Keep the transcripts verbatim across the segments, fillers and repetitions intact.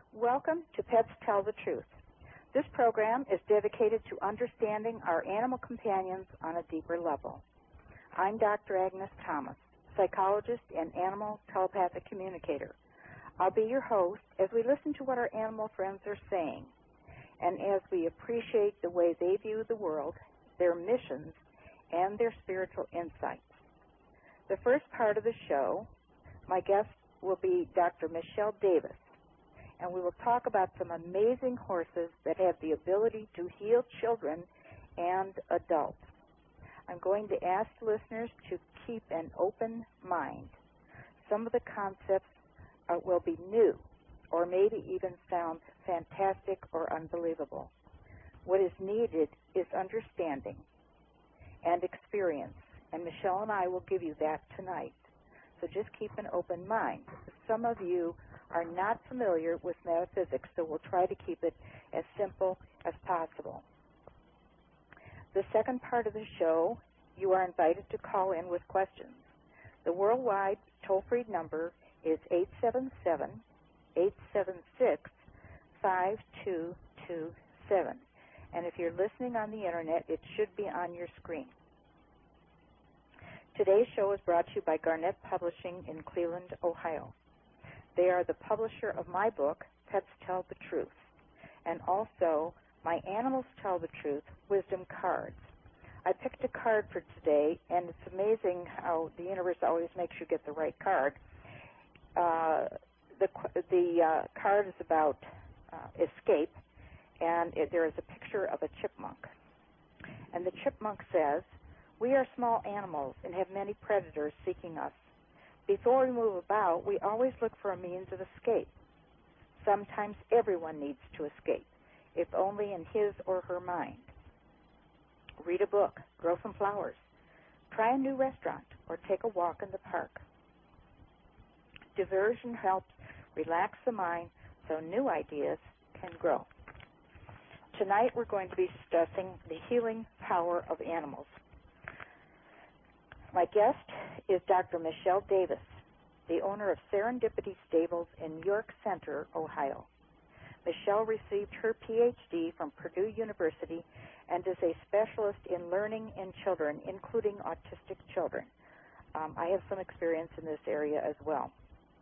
Welcome to Pets Tell the Truth. This program is dedicated to understanding our animal companions on a deeper level. I'm Doctor Agnes Thomas, psychologist and animal telepathic communicator. I'll be your host as we listen to what our animal friends are saying, and as we appreciate the way they view the world, their missions, and their spiritual insights. The first part of the show, my guest will be Doctor Michelle Davis, and we will talk about some amazing horses that have the ability to heal children and adults. I'm going to ask listeners to keep an open mind. Some of the concepts uh, will be new, or maybe even sound fantastic or unbelievable. What is needed is understanding and experience, and Michelle and I will give you that tonight. So just keep an open mind. Some of you are not familiar with metaphysics, so we'll try to keep it as simple as possible. The second part of the show, you are invited to call in with questions. The worldwide toll-free number is eight seven seven, eight seven six, five two two seven. And if you're listening on the internet, it should be on your screen. Today's show is brought to you by Garnett Publishing in Cleveland, Ohio. They are the publisher of my book, Pets Tell the Truth, and also my Animals Tell the Truth Wisdom Cards. I picked a card for today, and it's amazing how the universe always makes you get the right card. Uh, the the uh, card is about uh, escape, and it, there is a picture of a chipmunk. And the chipmunk says, "We are small animals and have many predators seeking us. Before we move about, we always look for a means of escape. Sometimes everyone needs to escape, if only in his or her mind. Read a book, grow some flowers, try a new restaurant, or take a walk in the park. Diversion helps relax the mind so new ideas can grow." Tonight we're going to be discussing the healing power of animals. My guest is Doctor Michelle Davis, the owner of Serendipity Stables in York Center, Ohio. Michelle received her P H D from Purdue University and is a specialist in learning in children, including autistic children. Um, I have some experience in this area as well.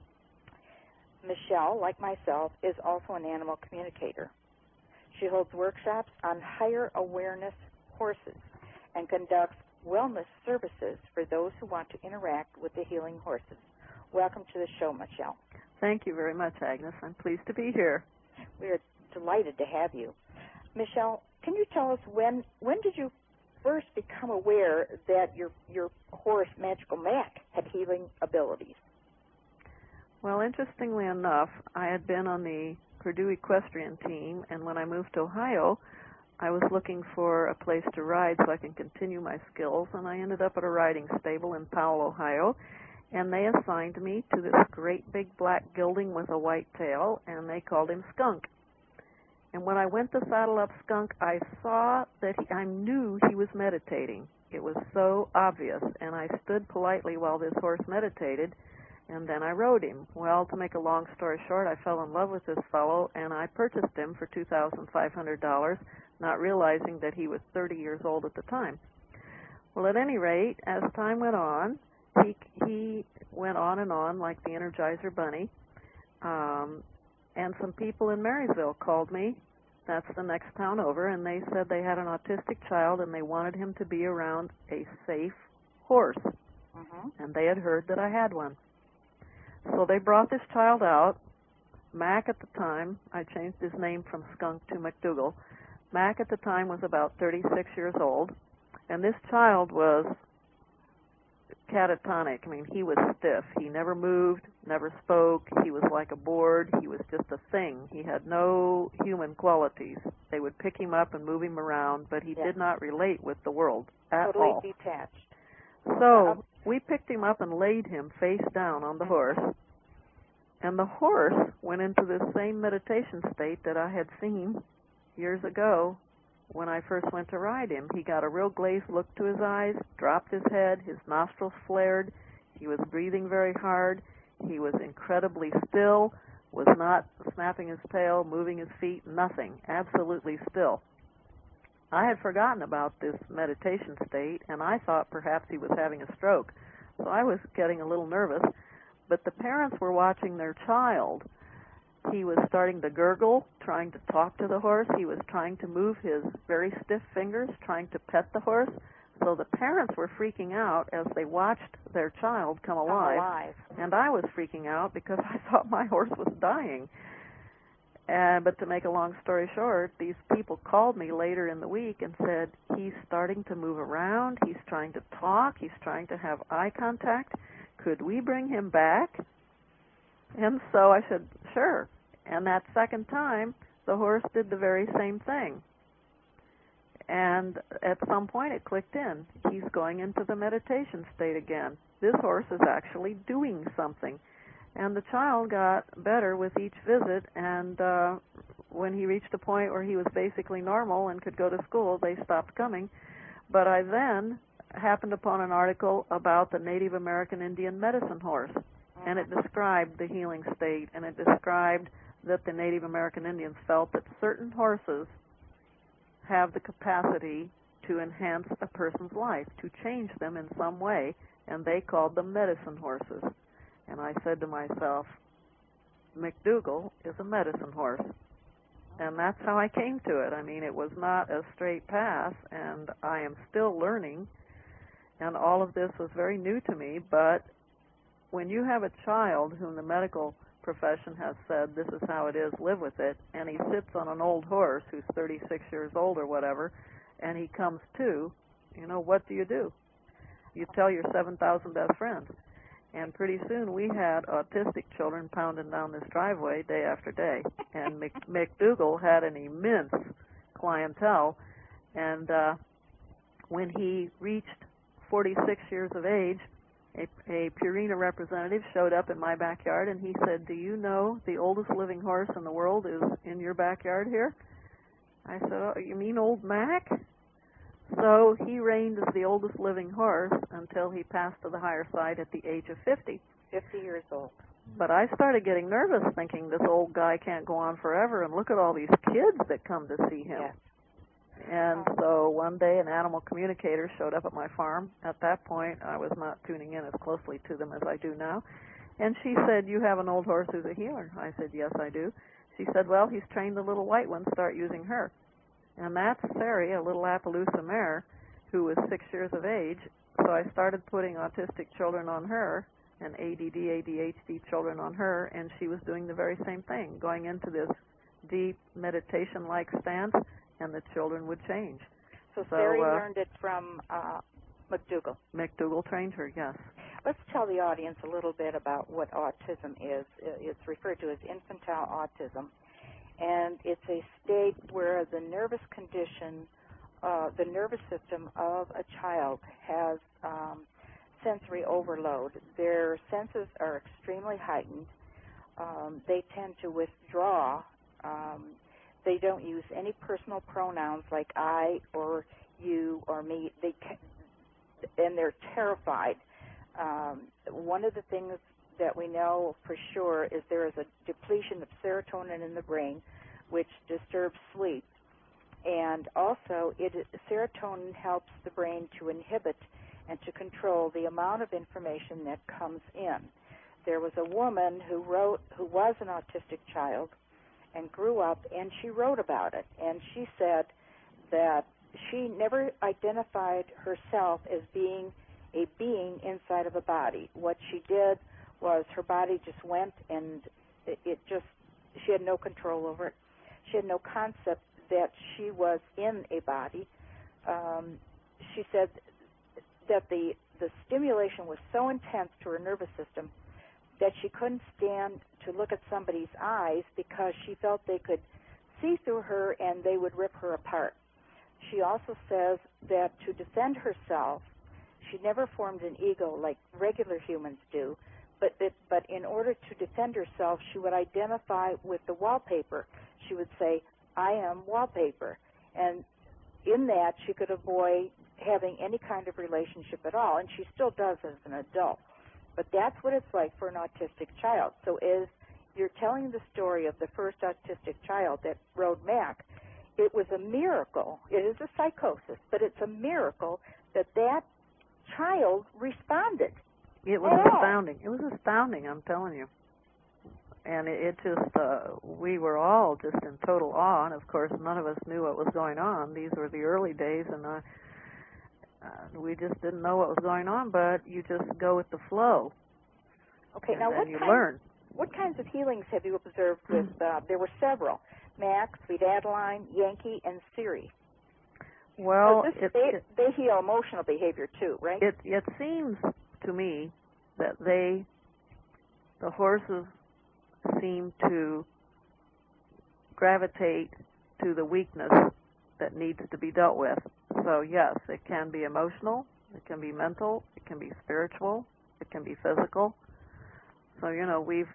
Michelle, like myself, is also an animal communicator. She holds workshops on higher awareness horses and conducts wellness services for those who want to interact with the healing horses. Welcome to the show, Michelle. Thank you very much, Agnes. I'm pleased to be here. We are delighted to have you. Michelle, can you tell us when when did you first become aware that your your horse, Magical Mac, had healing abilities? Well, interestingly enough, I had been on the Purdue equestrian team, and when I moved to Ohio, I was looking for a place to ride so I can continue my skills, and I ended up at a riding stable in Powell, Ohio, and they assigned me to this great big black gelding with a white tail, and they called him Skunk. And when I went to saddle up Skunk, I saw that he, I knew he was meditating. It was so obvious, and I stood politely while this horse meditated, and then I rode him. Well, to make a long story short, I fell in love with this fellow, and I purchased him for two thousand five hundred dollars, not realizing that he was thirty years old at the time. Well, at any rate, as time went on, he he went on and on like the Energizer Bunny, um, and some people in Marysville called me. That's the next town over, and they said they had an autistic child and they wanted him to be around a safe horse, Mm-hmm. and they had heard that I had one. So they brought this child out. Mac at the time, I changed his name from Skunk to McDougal. Mac at the time was about thirty-six years old, and this child was catatonic. I mean, he was stiff. He never moved, never spoke. He was like a board. He was just a thing. He had no human qualities. They would pick him up and move him around, but he Yeah. did not relate with the world at Totally all. detached. So we picked him up and laid him face down on the horse, and the horse went into this same meditation state that I had seen years ago when I first went to ride him. He got a real glazed look to his eyes, dropped his head, his nostrils flared, he was breathing very hard, he was incredibly still, was not snapping his tail, moving his feet, nothing, absolutely still. I had forgotten about this meditation state, and I thought perhaps he was having a stroke. So I was getting a little nervous, but the parents were watching their child. He was starting to gurgle, trying to talk to the horse. He was trying to move his very stiff fingers, trying to pet the horse. So the parents were freaking out as they watched their child come alive. Come alive. And I was freaking out because I thought my horse was dying. Uh, but to make a long story short, these people called me later in the week and said, he's starting to move around, he's trying to talk, he's trying to have eye contact. Could we bring him back? And so I said, sure. And that second time, the horse did the very same thing. And at some point it clicked in. He's going into the meditation state again. This horse is actually doing something. And the child got better with each visit, and uh, when he reached a point where he was basically normal and could go to school, they stopped coming. But I then happened upon an article about the Native American Indian medicine horse, and it described the healing state, and it described that the Native American Indians felt that certain horses have the capacity to enhance a person's life, to change them in some way, and they called them medicine horses. And I said to myself, McDougall is a medicine horse. And that's how I came to it. I mean, it was not a straight path, and I am still learning, and all of this was very new to me. But when you have a child whom the medical profession has said, this is how it is, live with it, and he sits on an old horse who's thirty-six years old or whatever, and he comes to, you know, what do you do? You tell your seven thousand best friends. And pretty soon we had autistic children pounding down this driveway day after day. And Mc, McDougall had an immense clientele. And uh, when he reached forty-six years of age, a, a Purina representative showed up in my backyard, and he said, do you know the oldest living horse in the world is in your backyard here? I said, oh, you mean Old Mac? So he reigned as the oldest living horse until he passed to the higher side at the age of fifty. fifty years old. But I started getting nervous, thinking this old guy can't go on forever, and look at all these kids that come to see him. Yes. And so one day an animal communicator showed up at my farm. At that point, I was not tuning in as closely to them as I do now. And she said, you have an old horse who's a healer. I said, yes, I do. She said, well, he's trained the little white one. Start using her. And that's Sari, a little Appaloosa mare, who was six years of age. So I started putting autistic children on her and A D D, A D H D children on her, and she was doing the very same thing, going into this deep meditation-like stance, and the children would change. So, so Sari uh, learned it from uh, McDougall. McDougall trained her, yes. Let's tell the audience a little bit about what autism is. It's referred to as infantile autism. And it's a state where the nervous condition, uh, the nervous system of a child has um, sensory overload. Their senses are extremely heightened. Um, they tend to withdraw. Um, they don't use any personal pronouns like I or you or me. They ca- and they're terrified. Um, one of the things that we know for sure is there is a depletion of serotonin in the brain, which disturbs sleep. And also, it, serotonin helps the brain to inhibit and to control the amount of information that comes in. There was a woman who wrote, who was an autistic child and grew up, and she wrote about it. And she said that she never identified herself as being a being inside of a body. What she did was her body just went, and it, it just, she had no control over it. She had no concept that she was in a body. Um, she said that the, the stimulation was so intense to her nervous system that she couldn't stand to look at somebody's eyes because she felt they could see through her and they would rip her apart. She also says that to defend herself, she never formed an ego like regular humans do, but, but, but in order to defend herself, she would identify with the wallpaper. She would say, I am wallpaper. And in that, she could avoid having any kind of relationship at all, and she still does as an adult. But that's what it's like for an autistic child. So as you're telling the story of the first autistic child that rode Mac. It was a miracle. It is a psychosis, but it's a miracle that that child responded. It was Oh. astounding. It was astounding, I'm telling you. And it, it just, uh, we were all just in total awe, and of course none of us knew what was going on. These were the early days, and uh, uh, we just didn't know what was going on, but you just go with the flow. Okay, and now then what you kind, learn. What kinds of healings have you observed with, uh, there were several, Mac, Sweet Adeline, Yankee, and Siri. Well, this, it, they, it, they heal emotional behavior too, right? It, it seems to me that they, the horses seem to gravitate to the weakness that needs to be dealt with. So yes, it can be emotional, it can be mental, it can be spiritual, it can be physical. So, you know, we've,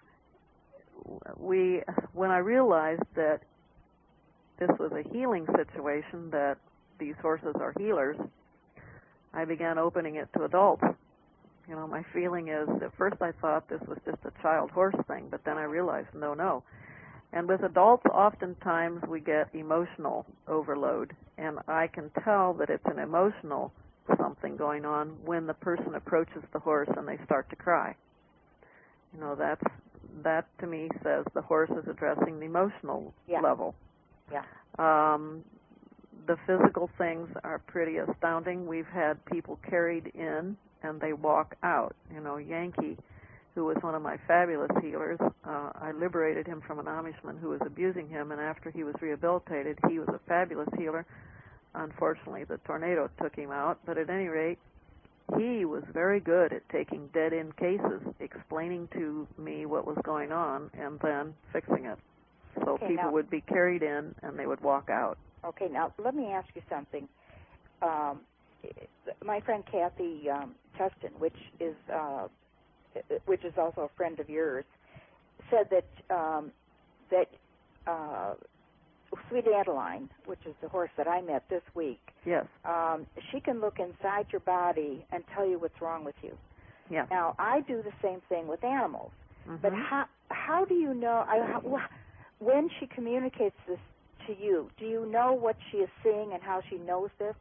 we, when I realized that this was a healing situation, that these horses are healers, I began opening it to adults. You know, my feeling is, at first I thought this was just a child horse thing, but then I realized, no, no. And with adults, oftentimes we get emotional overload, and I can tell that it's an emotional something going on when the person approaches the horse and they start to cry. You know, that's, that to me says the horse is addressing the emotional yeah. level. Yeah. Um, the physical things are pretty astounding. We've had people carried in and they walk out. You know, Yankee, who was one of my fabulous healers, uh, I liberated him from an Amishman who was abusing him, and after he was rehabilitated, he was a fabulous healer. Unfortunately, the tornado took him out, but at any rate, he was very good at taking dead-end cases, explaining to me what was going on, and then fixing it. So okay, people now, would be carried in, and they would walk out. Okay, now let me ask you something. Um, my friend Kathy um, Tustin, which is uh, which is also a friend of yours, said that um, that uh, Sweet Adeline, which is the horse that I met this week, yes, um, she can look inside your body and tell you what's wrong with you. Yeah. Now I do the same thing with animals, mm-hmm. but how how do you know? I, how, when she communicates this to you, do you know what she is seeing and how she knows this?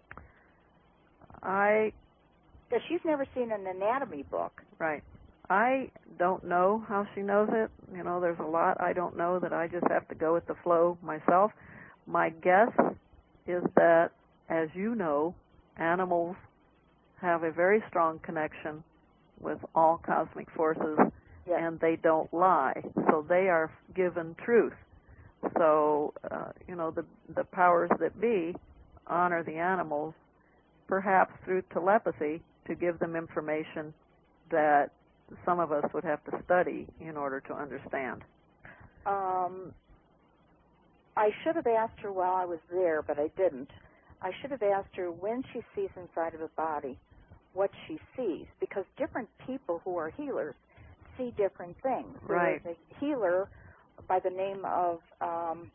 I... Because she's never seen an anatomy book. Right. I don't know how she knows it. You know, there's a lot I don't know that I just have to go with the flow myself. My guess is that, as you know, animals have a very strong connection with all cosmic forces, yes. and they don't lie. So they are given truth. So, uh, you know, the the powers that be honor the animals, perhaps through telepathy, to give them information that some of us would have to study in order to understand. Um, I should have asked her while I was there, but I didn't. I should have asked her when she sees inside of a body what she sees, because different people who are healers see different things. Right. There is a healer by the name of, um,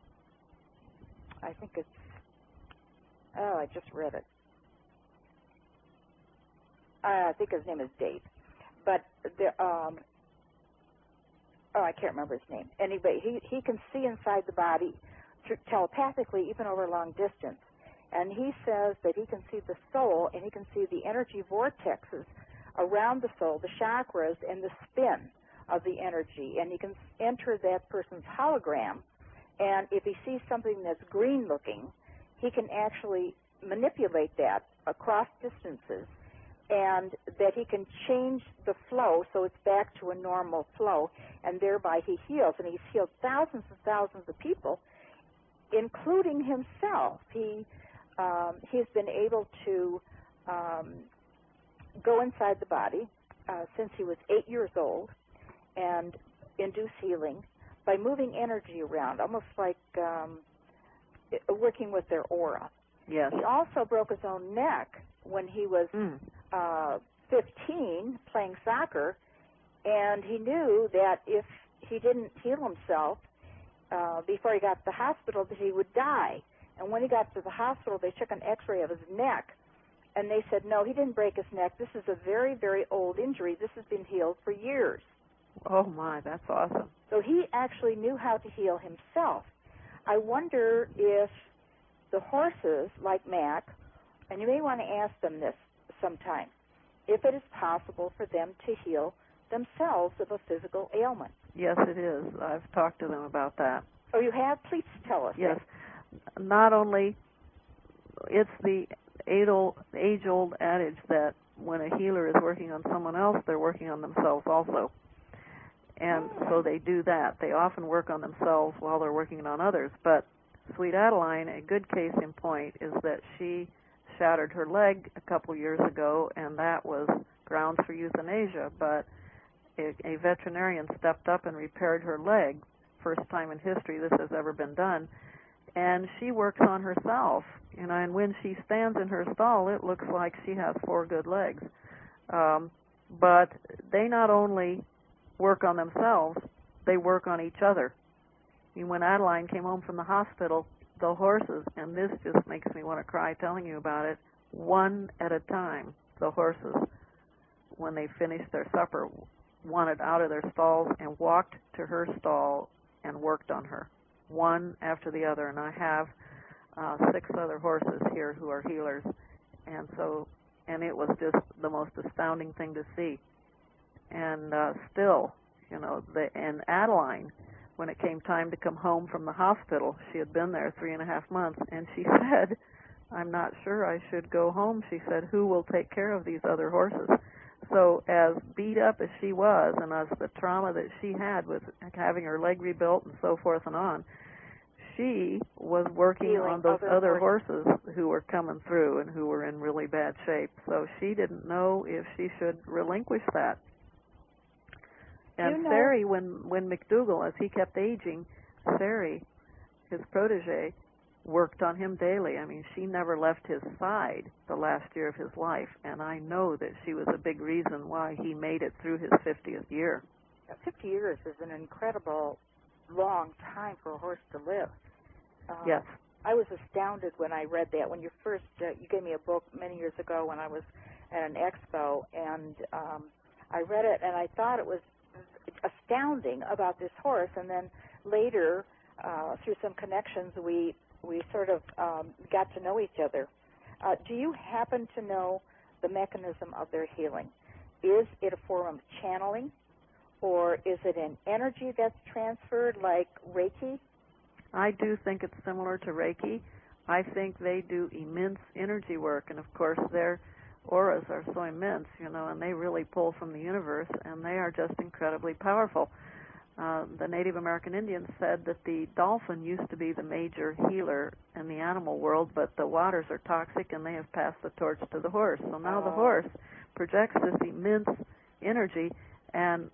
I think it's, oh, I just read it. Uh, I think his name is Dave. But, there, um, oh, I can't remember his name. Anyway, he, he can see inside the body through, telepathically, even over a long distance. And he says that he can see the soul, and he can see the energy vortexes around the soul, the chakras, and the spin of the energy. And he can enter that person's hologram. And if he sees something that's green-looking, he can actually manipulate that across distances, and that he can change the flow so it's back to a normal flow, and thereby he heals. And he's healed thousands and thousands of people, including himself. He um, he's been able to um, go inside the body uh, since he was eight years old and induce healing by moving energy around, almost like um, working with their aura. Yes. He also broke his own neck when he was mm. uh, fifteen, playing soccer, and he knew that if he didn't heal himself uh, before he got to the hospital, that he would die. And when he got to the hospital, they took an x-ray of his neck, and they said, no, he didn't break his neck. This is a very, very old injury. This has been healed for years. Oh, my, that's awesome. So he actually knew how to heal himself. I wonder if the horses, like Mac, and you may want to ask them this sometime, if it is possible for them to heal themselves of a physical ailment. Yes, it is. I've talked to them about that. Oh, you have? Please tell us. Yes. That. Not only, it's the age-old adage that when a healer is working on someone else, they're working on themselves also. And so they do that. They often work on themselves while they're working on others. But Sweet Adeline, a good case in point is that she shattered her leg a couple years ago, and that was grounds for euthanasia. But a, a veterinarian stepped up and repaired her leg. First time in history this has ever been done. And she works on herself, you know, and when she stands in her stall, it looks like she has four good legs. Um, but they not only work on themselves, they work on each other. I mean, when Adeline came home from the hospital, the horses, and this just makes me want to cry telling you about it, one at a time, the horses, when they finished their supper, wanted out of their stalls and walked to her stall and worked on her, one after the other. And I have uh, six other horses here who are healers, and so, and it was just the most astounding thing to see. And uh, still, you know, the, and Adeline, when it came time to come home from the hospital, she had been there three and a half months, and she said, I'm not sure I should go home. She said, who will take care of these other horses? So as beat up as she was, and as the trauma that she had with having her leg rebuilt and so forth and on, she was working Healing on those other other horses. horses who were coming through and who were in really bad shape. So she didn't know if she should relinquish that. And you know, Sari, when, when McDougall, as he kept aging, Sari, his protege, worked on him daily. I mean, she never left his side the last year of his life, and I know that she was a big reason why he made it through his fiftieth year. fifty years is an incredible long time for a horse to live. Uh, yes. I was astounded when I read that. When you first, uh, you gave me a book many years ago when I was at an expo, and um, I read it, and I thought it was astounding about this horse. And then later, uh, through some connections, we we sort of um, got to know each other. Uh, do you happen to know the mechanism of their healing? Is it a form of channeling, or is it an energy that's transferred like Reiki? I do think it's similar to Reiki. I think they do immense energy work, and of course their auras are so immense, you know, and they really pull from the universe, and they are just incredibly powerful. Uh, the Native American Indians said that the dolphin used to be the major healer in the animal world, but the waters are toxic, and they have passed the torch to the horse. So now the horse projects this immense energy, and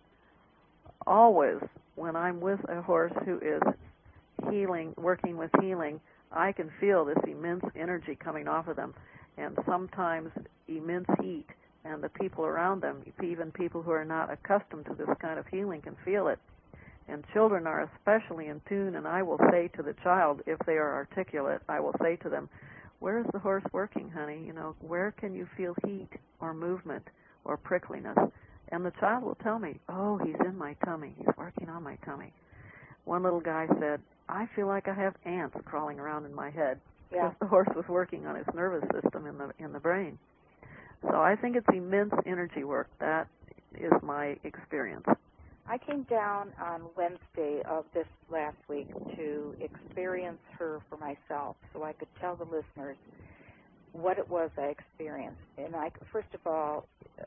always when I'm with a horse who is healing, working with healing, I can feel this immense energy coming off of them, and sometimes immense heat, and the people around them, even people who are not accustomed to this kind of healing, can feel it. And children are especially in tune, and I will say to the child, if they are articulate, I will say to them, where is the horse working, honey? You know, where can you feel heat or movement or prickliness? And the child will tell me, oh, he's in my tummy. He's working on my tummy. One little guy said, I feel like I have ants crawling around in my head. Yeah. Because the horse was working on his nervous system in the in the brain. So I think it's immense energy work. That is my experience. I came down on Wednesday of this last week to experience her for myself, so I could tell the listeners what it was I experienced. And I, first of all,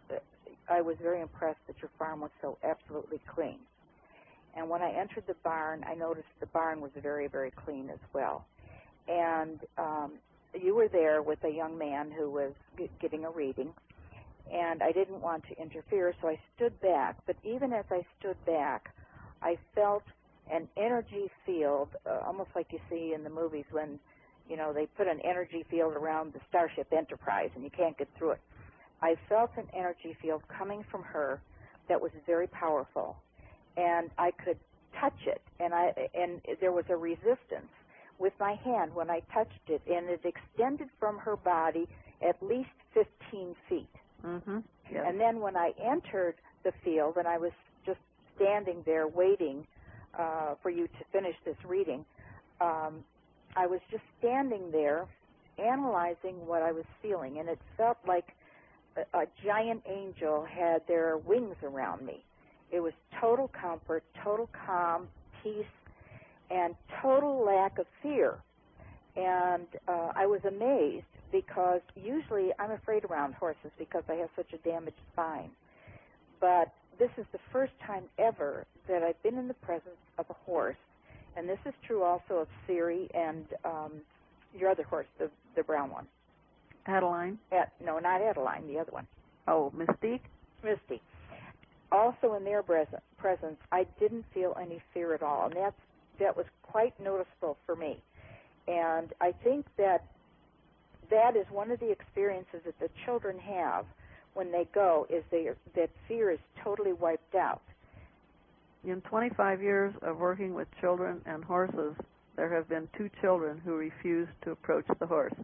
I was very impressed that your farm was so absolutely clean. And when I entered the barn, I noticed the barn was very, very clean as well. And um, you were there with a young man who was g- getting a reading, and I didn't want to interfere, so I stood back. But even as I stood back, I felt an energy field, uh, almost like you see in the movies when, you know, they put an energy field around the Starship Enterprise and you can't get through it. I felt an energy field coming from her that was very powerful, and I could touch it, and I and there was a resistance with my hand when I touched it, and it extended from her body at least fifteen feet. Mm-hmm. Yes. And then when I entered the field, and I was just standing there waiting uh, for you to finish this reading, um, I was just standing there analyzing what I was feeling, and it felt like a, a giant angel had their wings around me. It was total comfort, total calm, peace, and total lack of fear. And uh, I was amazed because usually I'm afraid around horses because I have such a damaged spine. But this is the first time ever that I've been in the presence of a horse, and this is true also of Siri and um, your other horse, the, the brown one. Adeline? At, no, not Adeline, the other one. Oh, Mystique? Misty. Also in their presence, I didn't feel any fear at all, and that's, that was quite noticeable for me. And I think that that is one of the experiences that the children have when they go, is they, that fear is totally wiped out. In twenty-five years of working with children and horses, there have been two children who refused to approach the horse.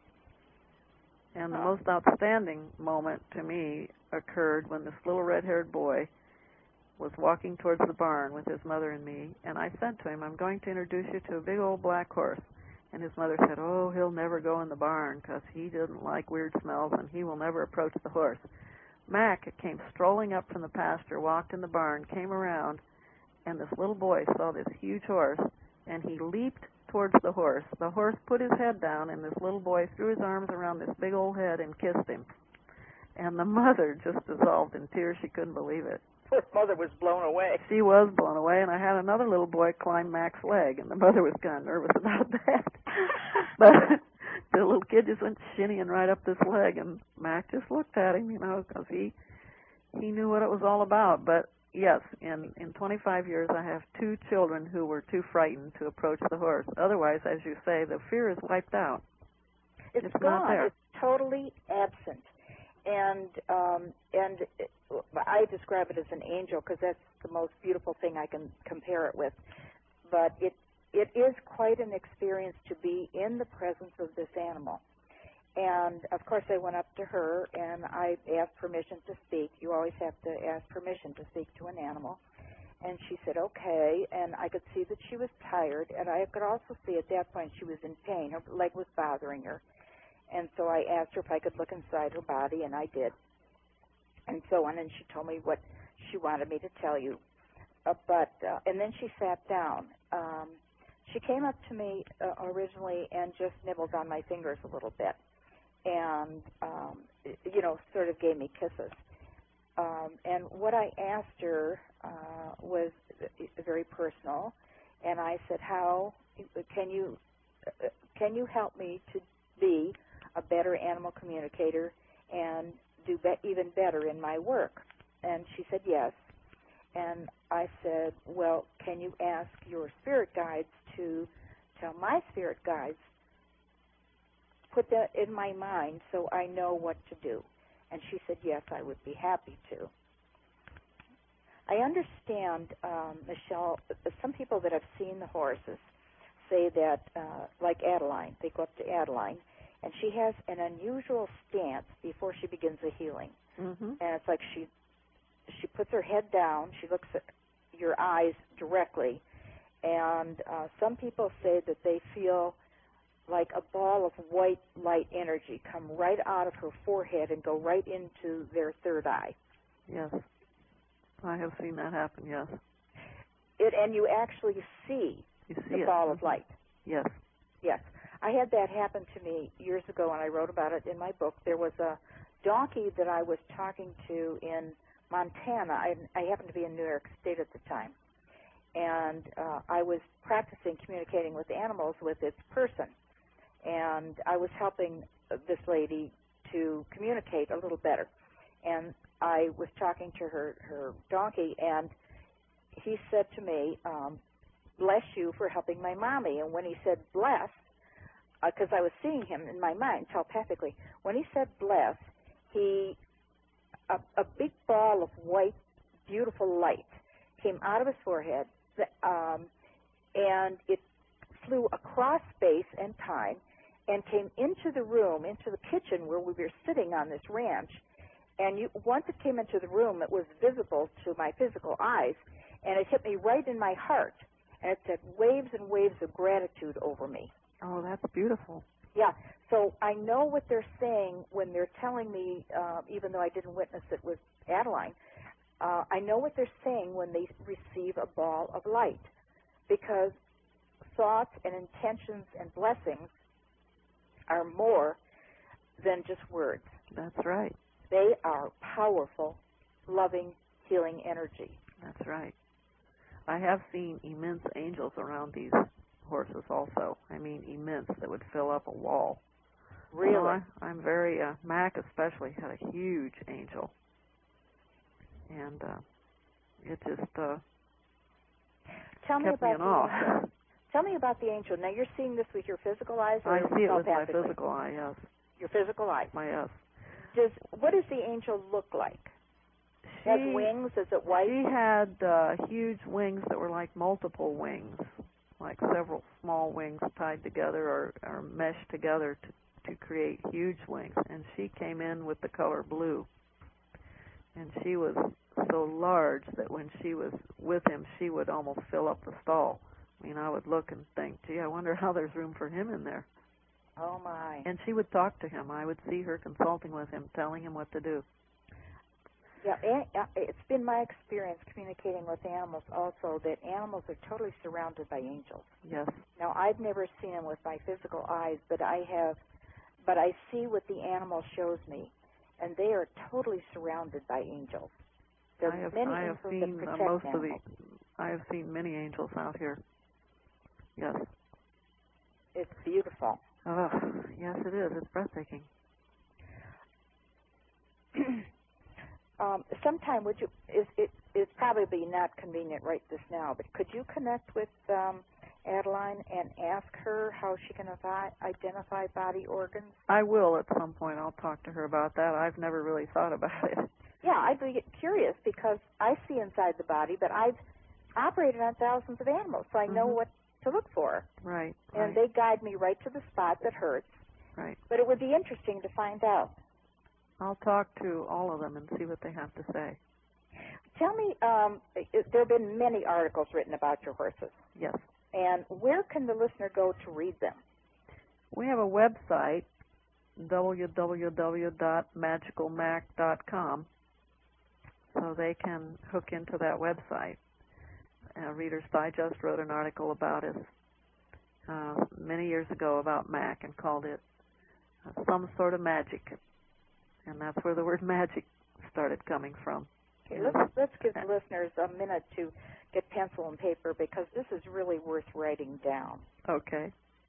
And the Oh. most outstanding moment to me occurred when this little red-haired boy was walking towards the barn with his mother and me, and I said to him, I'm going to introduce you to a big old black horse. And his mother said, oh, he'll never go in the barn because he doesn't like weird smells and he will never approach the horse. Mac came strolling up from the pasture, walked in the barn, came around, and this little boy saw this huge horse, and he leaped towards the horse. The horse put his head down, and this little boy threw his arms around this big old head and kissed him. And the mother just dissolved in tears. She couldn't believe it. Her mother was blown away. She was blown away, and I had another little boy climb Mac's leg, and the mother was kind of nervous about that. But the little kid just went shinnying right up this leg, and Mac just looked at him, you know, because he he knew what it was all about. But yes, in in twenty-five years, I have two children who were too frightened to approach the horse. Otherwise, as you say, the fear is wiped out. It's, it's gone. Not there. It's totally absent. And um, and it, I describe it as an angel because that's the most beautiful thing I can compare it with. But it it is quite an experience to be in the presence of this animal. And, of course, I went up to her, and I asked permission to speak. You always have to ask permission to speak to an animal. And she said, okay, and I could see that she was tired, and I could also see at that point she was in pain. Her leg was bothering her. And so I asked her if I could look inside her body, and I did, and so on. And she told me what she wanted me to tell you. Uh, but uh, and then she sat down. Um, she came up to me uh, originally and just nibbled on my fingers a little bit, and um, you know, sort of gave me kisses. Um, and what I asked her uh, was very personal, and I said, "How can you uh, can you help me to be a better animal communicator and do be- even better in my work?" And she said yes. And I said, well, can you ask your spirit guides to tell my spirit guides, put that in my mind so I know what to do? And she said, yes, I would be happy to. I understand, um, Michelle, some people that have seen the horses say that, uh, like Adeline, they go up to Adeline, and she has an unusual stance before she begins the healing. Mm-hmm. And it's like she she puts her head down, she looks at your eyes directly, and uh, some people say that they feel like a ball of white light energy come right out of her forehead and go right into their third eye. Yes, I have seen that happen, yes. It, and you actually see, you see the it. ball mm-hmm. of light. Yes. Yes. I had that happen to me years ago, and I wrote about it in my book. There was a donkey that I was talking to in Montana. I, I happened to be in New York State at the time, and uh, I was practicing communicating with animals with its person, and I was helping this lady to communicate a little better. And I was talking to her, her donkey, and he said to me, um, bless you for helping my mommy. And when he said bless, because uh, I was seeing him in my mind telepathically, when he said bless, he A, a big ball of white, beautiful light came out of his forehead, um, and it flew across space and time and came into the room, into the kitchen where we were sitting on this ranch. And you, once it came into the room, it was visible to my physical eyes, and it hit me right in my heart, and it said waves and waves of gratitude over me. Oh, that's beautiful. Yeah, so I know what they're saying when they're telling me, uh, even though I didn't witness it with Adeline, uh, I know what they're saying when they receive a ball of light, because thoughts and intentions and blessings are more than just words. That's right. They are powerful, loving, healing energy. That's right. I have seen immense angels around these horses also. I mean, immense, that would fill up a wall. Really? So I, I'm very, uh, Mac especially had a huge angel. And uh, it just uh, Tell me kept me about in the awe. angel. Tell me about the angel. Now, you're seeing this with your physical eyes, or I see it with my telepathically? physical eye, yes. Your physical eyes. My yes. Does what does the angel look like? She Has wings? Is it white? She had uh, huge wings that were like multiple wings, like several small wings tied together or, or meshed together to, to create huge wings. And she came in with the color blue. And she was so large that when she was with him, she would almost fill up the stall. I mean, I would look and think, gee, I wonder how there's room for him in there. Oh, my. And she would talk to him. I would see her consulting with him, telling him what to do. Yeah, and, uh, it's been my experience communicating with animals also that animals are totally surrounded by angels. Yes. Now, I've never seen them with my physical eyes, but I have, but I see what the animal shows me, and they are totally surrounded by angels. There are I have, many I have angels that seen uh, protect most animals. of the, I have seen many angels out here. Yes. It's beautiful. Oh, yes, it is. It's breathtaking. um, sometime would you? Is it? It's probably not convenient right this now, but could you connect with um, Adeline and ask her how she can avi- identify body organs? I will at some point. I'll talk to her about that. I've never really thought about it. Yeah, I'd be curious because I see inside the body, but I've operated on thousands of animals, so I know Mhm. what to look for. Right. And right. they guide me right to the spot that hurts. Right. But it would be interesting to find out. I'll talk to all of them and see what they have to say. Tell me, um, it, there have been many articles written about your horses. Yes. And where can the listener go to read them? We have a website, w w w dot magical mac dot com, so they can hook into that website. Uh, Reader's Digest wrote an article about us uh, many years ago about Mac and called it uh, Some Sort of Magic. And that's where the word magic started coming from. Okay, let's, let's give the listeners a minute to get pencil and paper because this is really worth writing down. Okay.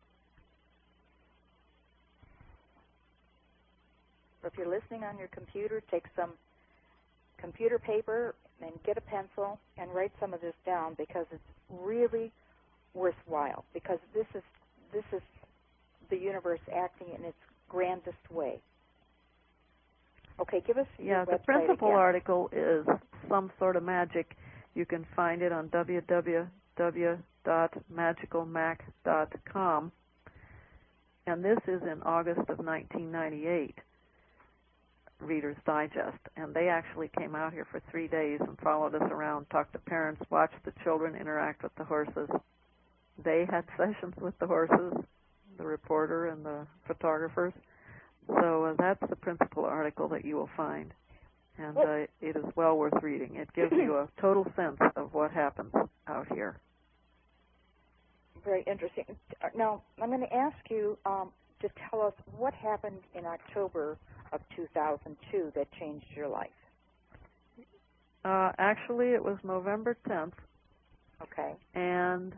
So if you're listening on your computer, take some computer paper and get a pencil and write some of this down because it's really worthwhile because this is this is the universe acting in its grandest way. Okay, give us your Yeah, the website principal again. article is Some Sort of Magic. You can find it on w w w dot magical mac dot com. And this is in August of nineteen ninety-eight, Reader's Digest. And they actually came out here for three days and followed us around, talked to parents, watched the children interact with the horses. They had sessions with the horses, the reporter and the photographers. So uh, that's the principal article that you will find. And uh, it is well worth reading. It gives you a total sense of what happens out here. Very interesting. Now, I'm going to ask you um, to tell us what happened in October of two thousand two that changed your life. Uh, actually, it was November tenth. Okay. And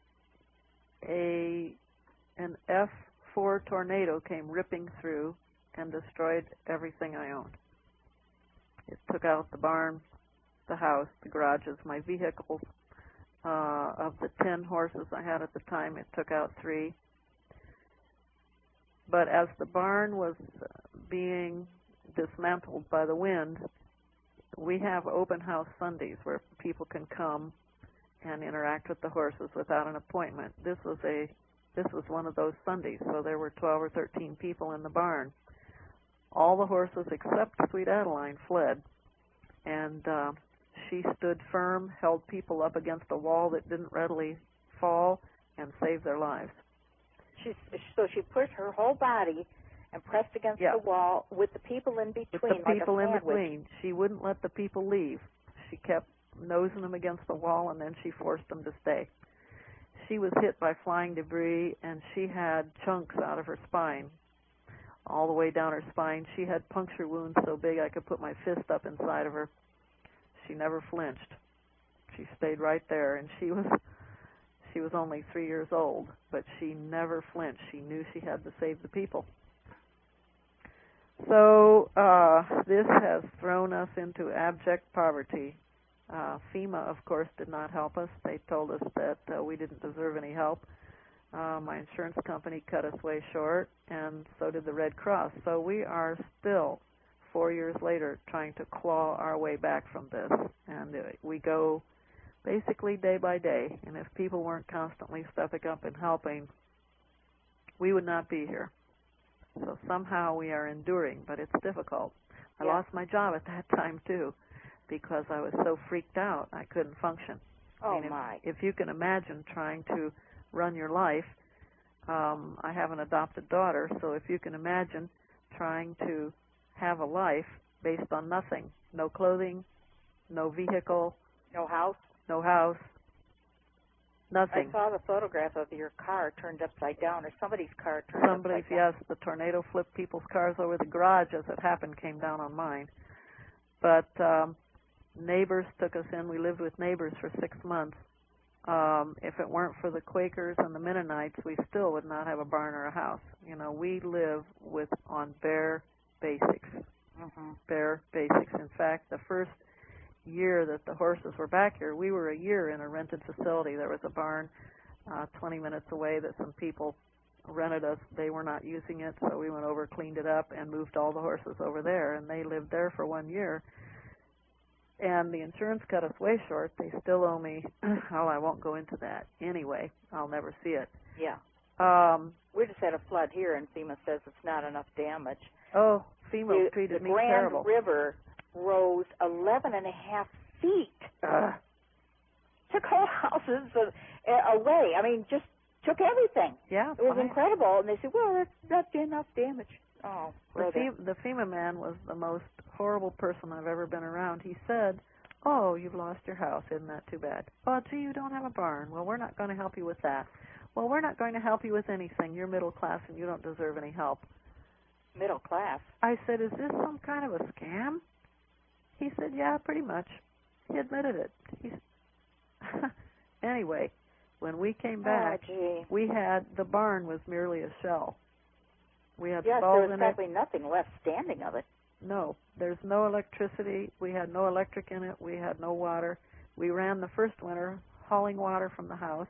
a an F four tornado came ripping through and destroyed everything I owned. It took out the barn, the house, the garages, my vehicles. Uh, of the ten horses I had at the time, it took out three. But as the barn was being dismantled by the wind, we have open house Sundays where people can come and interact with the horses without an appointment. This was a this was one of those Sundays, so there were twelve or thirteen people in the barn. All the horses except Sweet Adeline fled, and uh, she stood firm, held people up against a wall that didn't readily fall, and saved their lives. She, so she pushed her whole body and pressed against yeah. the wall with the people in between, with the people like a in sandwich. between. She wouldn't let the people leave. She kept nosing them against the wall, and then she forced them to stay. She was hit by flying debris, and she had chunks out of her spine, all the way down her spine. She had puncture wounds so big I could put my fist up inside of her. She never flinched. She stayed right there, and she was she was only three years old, but she never flinched. She knew she had to save the people. So uh, this has thrown us into abject poverty. Uh, FEMA, of course, did not help us. They told us that uh, we didn't deserve any help. Uh, my insurance company cut us way short, and so did the Red Cross. So we are still, four years later, trying to claw our way back from this. And uh, we go basically day by day. And if people weren't constantly stepping up and helping, we would not be here. So somehow we are enduring, but it's difficult. I yeah. lost my job at that time, too, because I was so freaked out I couldn't function. Oh, I mean, my. If, if you can imagine trying to run your life, um, I have an adopted daughter, so if you can imagine trying to have a life based on nothing, no clothing, no vehicle, no house, no house, nothing. I saw the photograph of your car turned upside down, or somebody's car turned Somebody's, upside down. yes, the tornado flipped people's cars over. The garage, as it happened, came down on mine. But um, neighbors took us in. We lived with neighbors for six months. Um, if it weren't for the Quakers and the Mennonites, we still would not have a barn or a house. You know, we live with on bare basics, mm-hmm. bare basics. In fact, the first year that the horses were back here, we were a year in a rented facility. There was a barn uh, twenty minutes away that some people rented us. They were not using it, so we went over, cleaned it up, and moved all the horses over there, and they lived there for one year. And the insurance cut us way short. They still owe me, oh, I won't go into that. Anyway, I'll never see it. Yeah. Um, we just had a flood here, and FEMA says it's not enough damage. Oh, FEMA the, treated the me Grand terrible. River rose eleven and a half feet. Uh, took whole houses uh, away. I mean, just took everything. Yeah, It was fine. incredible. And they said, well, that's not enough damage. Oh, the brother. FEMA, the FEMA man was the most horrible person I've ever been around. He said, oh, you've lost your house. Isn't that too bad? Oh, gee, you don't have a barn. Well, we're not going to help you with that. Well, we're not going to help you with anything. You're middle class and you don't deserve any help. Middle class? I said, is this some kind of a scam? He said, yeah, pretty much. He admitted it. He's anyway, when we came back, oh, we had, the barn was merely a shell. We had yes, stalls there was in probably it. nothing left standing of it. No, there's no electricity. We had no electric in it. We had no water. We ran the first winter hauling water from the house.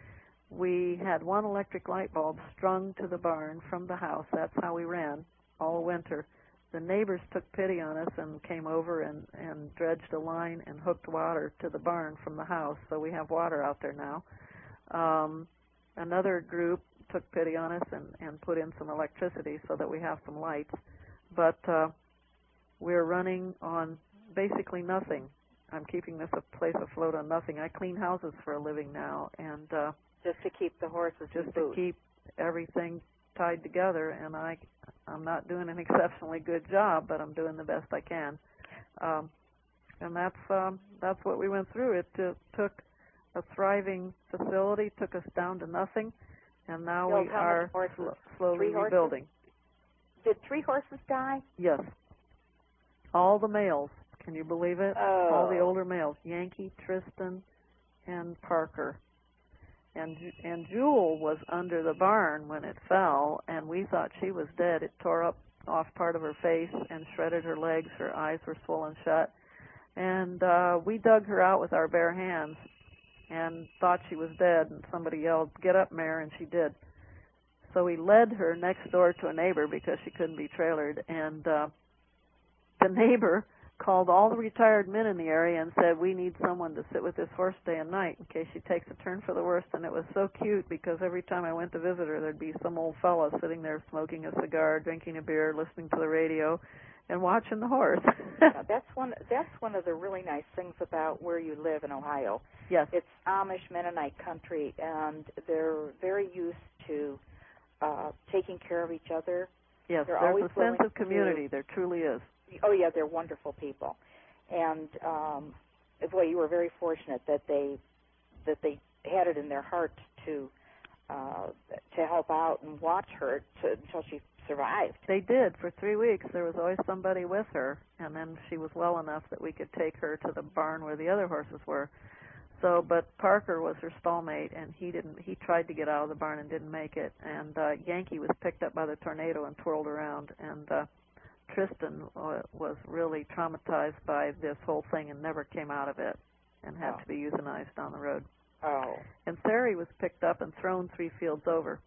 We had one electric light bulb strung to the barn from the house. That's how we ran all winter. The neighbors took pity on us and came over and, and dredged a line and hooked water to the barn from the house, so we have water out there now. Um, another group took pity on us and, and put in some electricity so that we have some lights. But uh, we're running on basically nothing. I'm keeping this a place afloat on nothing. I clean houses for a living now, and uh, just to keep the horses just in to food. keep everything tied together. And I, I'm not doing an exceptionally good job, but I'm doing the best I can. Um, and that's um, that's what we went through. It t- took a thriving facility, took us down to nothing, and now Built we how are many horses? sl- slowly Three horses? rebuilding. Did three horses die? Yes. All the males. Can you believe it? Oh. All the older males. Yankee, Tristan, and Parker. And and Jewel was under the barn when it fell, and we thought she was dead. It tore up off part of her face and shredded her legs. Her eyes were swollen shut. And uh, we dug her out with our bare hands and thought she was dead. And somebody yelled, "Get up, Mare," and she did. So we led her next door to a neighbor because she couldn't be trailered. And uh, the neighbor called all the retired men in the area and said, we need someone to sit with this horse day and night in case she takes a turn for the worst. And it was so cute because every time I went to visit her, there'd be some old fella sitting there smoking a cigar, drinking a beer, listening to the radio, and watching the horse. Yeah, that's one. That's one of the really nice things about where you live in Ohio. Yes. It's Amish Mennonite country, and they're very used to uh, taking care of each other. Yes, they're there's always a sense of to, community. There truly is. Oh yeah, they're wonderful people, and um, boy, you were very fortunate that they that they had it in their heart to uh, to help out and watch her to, until she survived. They did. For three weeks, there was always somebody with her, and then she was well enough that we could take her to the barn where the other horses were. So, but Parker was her stallmate, and he didn't. He tried to get out of the barn and didn't make it. And uh, Yankee was picked up by the tornado and twirled around. And uh, Tristan uh, was really traumatized by this whole thing and never came out of it, and had Oh. to be euthanized down the road. Oh. And Sari was picked up and thrown three fields over,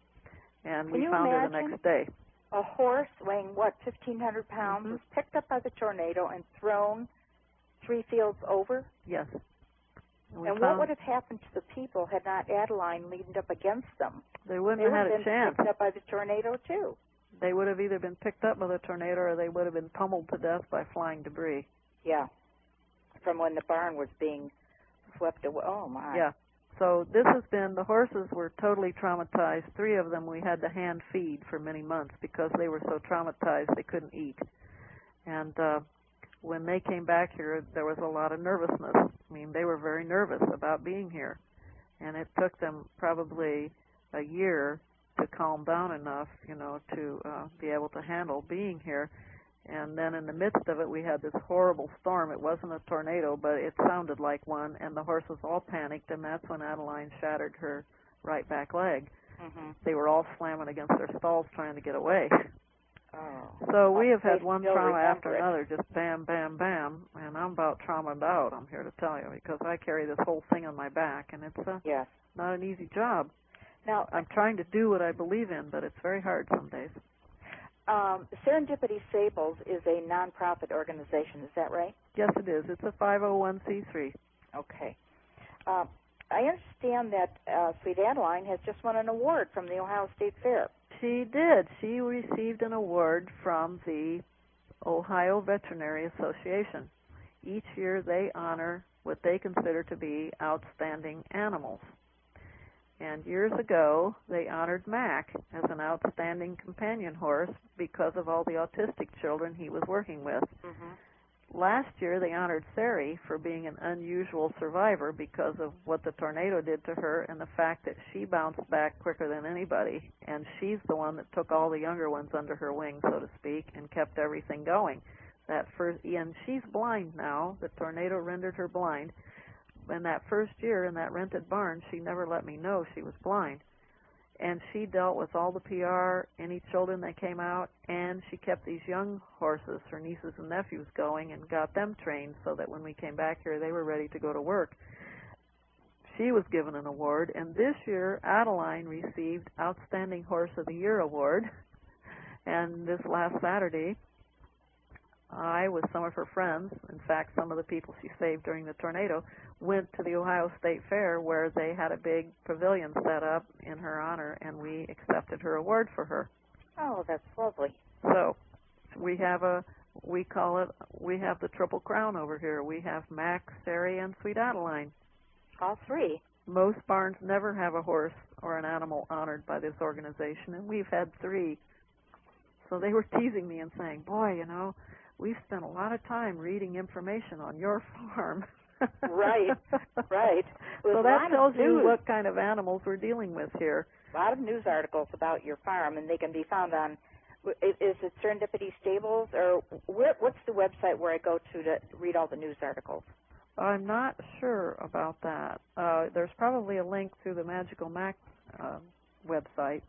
and Can we you found her imagine? the next day. A horse weighing, what, fifteen hundred pounds Mm-hmm. was picked up by the tornado and thrown three fields over? Yes. And, we and found what would have happened to the people had not Adeline leaned up against them? they wouldn't They have would had have a been chance. picked up by the tornado, too. They would have either been picked up by the tornado or they would have been pummeled to death by flying debris. Yeah, from when the barn was being swept away. Oh, my. Yeah. So this has been, the horses were totally traumatized. Three of them we had to hand feed for many months because they were so traumatized they couldn't eat. And uh, when they came back here, there was a lot of nervousness. I mean, they were very nervous about being here. And it took them probably a year to calm down enough, you know, to uh, be able to handle being here. And then in the midst of it, we had this horrible storm. It wasn't a tornado, but it sounded like one, and the horses all panicked, and that's when Adeline shattered her right back leg. Mm-hmm. They were all slamming against their stalls trying to get away. Oh. So we have I had one still trauma remember after it. another, just bam, bam, bam, and I'm about traumatized out, I'm here to tell you, because I carry this whole thing on my back, and it's uh, Yes. not an easy job. Now, I'm trying to do what I believe in, but it's very hard some days. um, Serendipity Stables is a nonprofit organization, is that right? Yes, it is. It's a five oh one c three. Okay. Um, I understand that uh, Sweet Adeline has just won an award from the Ohio State Fair. She did. She received an award from the Ohio Veterinary Association. Each year they honor what they consider to be outstanding animals. And years ago, they honored Mac as an outstanding companion horse because of all the autistic children he was working with. Mm-hmm. Last year, they honored Sari for being an unusual survivor because of what the tornado did to her and the fact that she bounced back quicker than anybody, and she's the one that took all the younger ones under her wing, so to speak, and kept everything going. That first, and she's blind now. The tornado rendered her blind. In that first year in that rented barn, she never let me know she was blind. And she dealt with all the P R, any children that came out, and she kept these young horses, her nieces and nephews, going and got them trained so that when we came back here, they were ready to go to work. She was given an award, and this year, Adeline received Outstanding Horse of the Year award. And this last Saturday, I, with some of her friends, in fact, some of the people she saved during the tornado, went to the Ohio State Fair where they had a big pavilion set up in her honor, and we accepted her award for her. Oh, that's lovely. So we have a, we call it, we have the Triple Crown over here. We have Mac, Sari, and Sweet Adeline. All three. Most barns never have a horse or an animal honored by this organization, and we've had three. So they were teasing me and saying, boy, you know, we've spent a lot of time reading information on your farm. Right, right. So that tells you what kind of animals we're dealing with here. A lot of news articles about your farm, and they can be found on, is it Serendipity Stables, or where, what's the website where I go to to read all the news articles? I'm not sure about that. Uh, there's probably a link through the Magical Mac uh, website,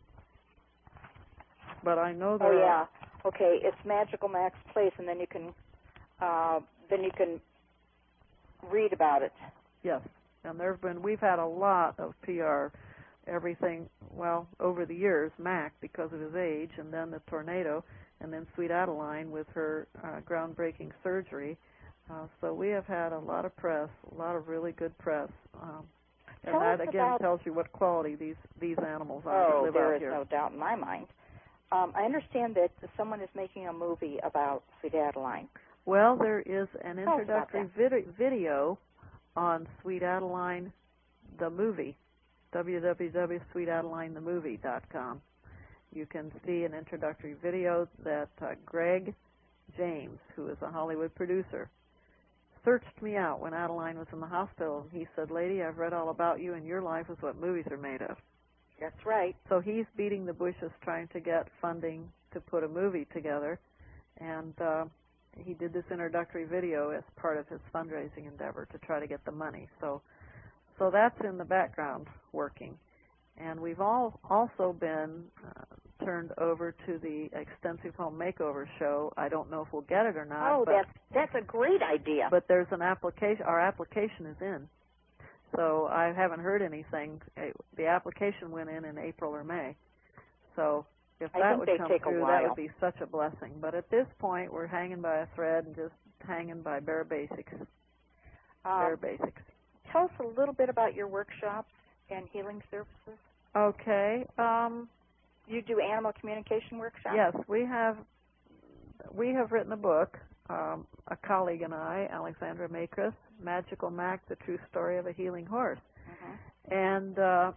but I know there Oh, yeah. are... Okay, it's Magical Mac's Place, and then you can, uh, then you can read about it. Yes, and there've been, we've had a lot of P R, everything, well, over the years, Mac, because of his age, and then the tornado, and then Sweet Adeline with her uh, groundbreaking surgery. Uh, so we have had a lot of press, a lot of really good press. Um, and Tell that, us again, about, tells you what quality these, these animals are oh, that live there out is here. no doubt in my mind. Um, I understand that someone is making a movie about Sweet Adeline. Well, there is an Tell us about introductory that. vid- video on Sweet Adeline, the movie, w w w dot sweet adeline the movie dot com. You can see an introductory video that uh, Greg James, who is a Hollywood producer, searched me out when Adeline was in the hospital. He said, "Lady, I've read all about you, and your life is what movies are made of." That's right. So he's beating the bushes trying to get funding to put a movie together, and uh, he did this introductory video as part of his fundraising endeavor to try to get the money. So, so that's in the background working. And we've all also been uh, turned over to the Extensive Home Makeover show. I don't know if we'll get it or not. Oh, but, that's that's a great idea. But there's an application. Our application is in. So I haven't heard anything. The application went in in April or May. So if I that think would they come take a through, while. that would be such a blessing. But at this point, we're hanging by a thread and just hanging by bare basics. Um, bare basics. Tell us a little bit about your workshops and healing services. Okay. Um, you do animal communication workshops? Yes, we have. We have written a book. Um, a colleague and I, Alexandra Makris, Magical Mac: The True Story of a Healing Horse, mm-hmm. and uh,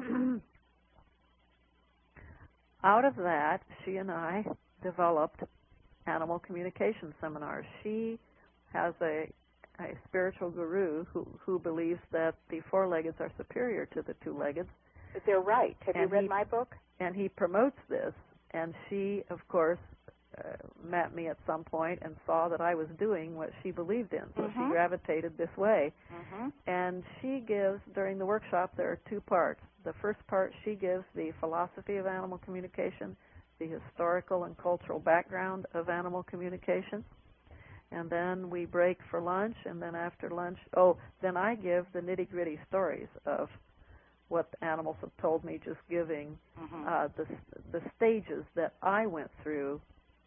out of that, she and I developed animal communication seminars. She has a, a spiritual guru who, who believes that the four-leggeds are superior to the two-leggeds. They're right. Have and you read he, my book? And he promotes this, and she, of course, uh, met me at some point and saw that I was doing what she believed in, so mm-hmm. she gravitated this way. Mm-hmm. And she gives, during the workshop, there are two parts. The first part, she gives the philosophy of animal communication, the historical and cultural background of animal communication, and then we break for lunch, and then after lunch, oh, then I give the nitty-gritty stories of what the animals have told me, just giving mm-hmm. uh, the, the stages that I went through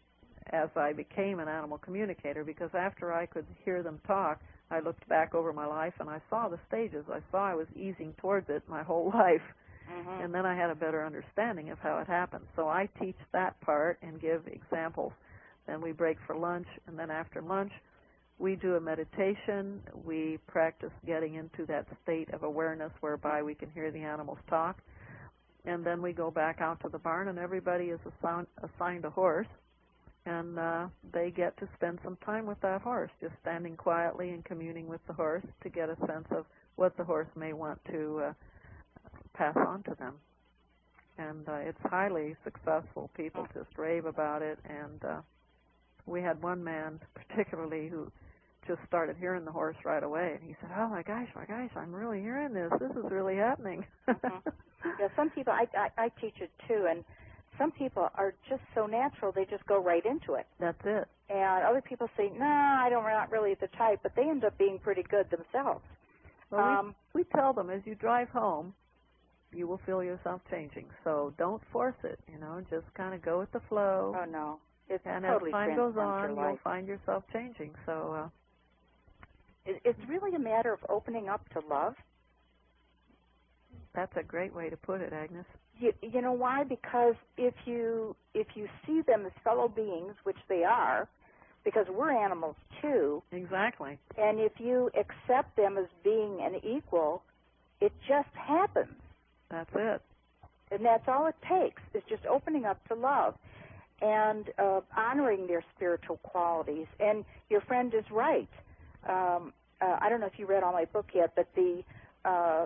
as I became an animal communicator, because after I could hear them talk, I looked back over my life and I saw the stages. I saw I was easing towards it my whole life, mm-hmm. and then I had a better understanding of how it happened. So I teach that part and give examples. Then we break for lunch, and then after lunch, we do a meditation. We practice getting into that state of awareness whereby we can hear the animals talk. And then we go back out to the barn, and everybody is assign, assigned a horse, and uh, they get to spend some time with that horse, just standing quietly and communing with the horse to get a sense of what the horse may want to uh, pass on to them. And uh, it's highly successful. People just rave about it, and uh, we had one man particularly who just started hearing the horse right away, and he said, "Oh my gosh, my gosh, I'm really hearing this. This is really happening." mm-hmm. Yeah, some people, I, I, I teach it too, and some people are just so natural, they just go right into it. That's it. And other people say, no, nah, I don't, we're not really the type, but they end up being pretty good themselves. Well, um, we, we tell them, as you drive home, you will feel yourself changing. So don't force it, you know, just kind of go with the flow. Oh, no. It's and totally as time goes transforms on, your life. you'll find yourself changing. So uh, it, it's really a matter of opening up to love. That's a great way to put it, Agnes. You, you know why? Because if you if you see them as fellow beings, which they are, because we're animals too. Exactly. And if you accept them as being an equal, it just happens. That's it. And that's all it takes, is just opening up to love and uh, honoring their spiritual qualities. And your friend is right. Um, uh, I don't know if you read all my book yet, but the uh,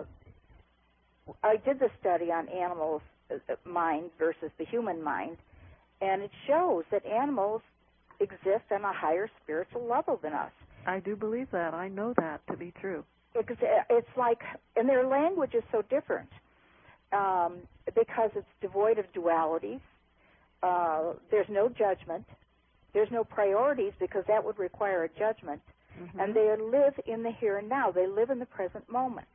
I did the study on animals' mind versus the human mind, and it shows that animals exist on a higher spiritual level than us. I do believe that. I know that to be true. It's, it's like, and their language is so different um, because it's devoid of dualities. Uh, there's no judgment. There's no priorities because that would require a judgment. Mm-hmm. And they live in the here and now. They live in the present moment.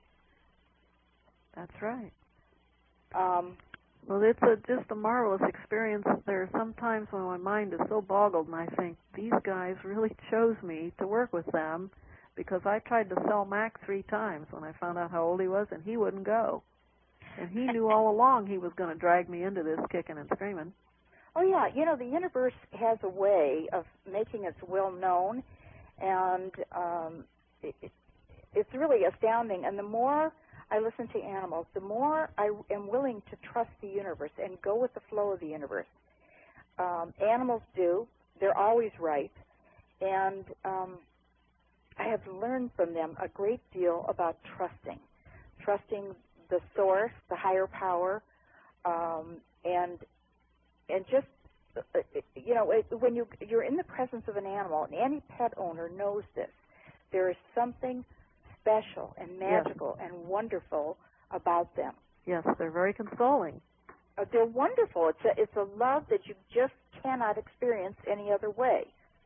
That's right. Um, well, it's a, just a marvelous experience. There are some times when my mind is so boggled and I think, these guys really chose me to work with them, because I tried to sell Mac three times when I found out how old he was, and he wouldn't go. And he knew all along he was going to drag me into this kicking and screaming. Oh, yeah. You know, the universe has a way of making its will known, and um, it, it, it's really astounding. And the more I listen to animals, the more I am willing to trust the universe and go with the flow of the universe. Um, animals do. They're always right. And um, I have learned from them a great deal about trusting, trusting the source, the higher power, um, and and just, uh, you know, it, when you, you're in the presence of an animal, and any pet owner knows this, there is something special and magical yes. and wonderful about them. Yes, they're very consoling. Uh, they're wonderful. It's a, it's a love that you just cannot experience any other way.